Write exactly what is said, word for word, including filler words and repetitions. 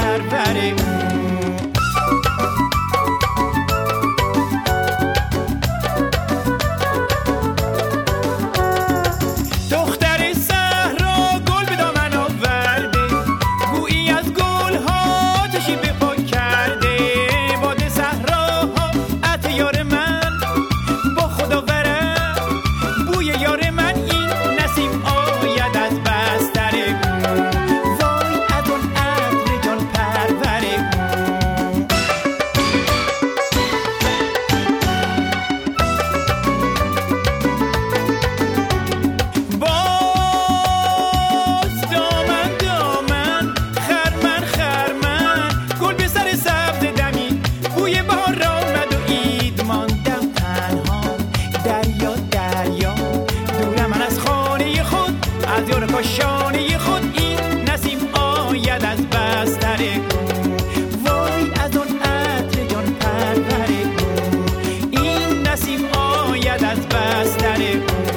پروره. دختر صحرا گل به دامن آورده، بویی از گل‌ها آتشی به پا کرده. باد صحراها عطر یار من با خدا ورم، بوی یار من این نسیم آید از بستر. وای از اون عطر جان پروره. باز دامن دامن خرمن خرمن، گل به سر سبز دمی، بوی بهار آمد و عید ماندم تنها. دریا دریا دورم من از خانه خود، از یار کاشانه خود این نسیم آید از بستر. وای از اون عطر جان پروره، این نسیم آید از بستر.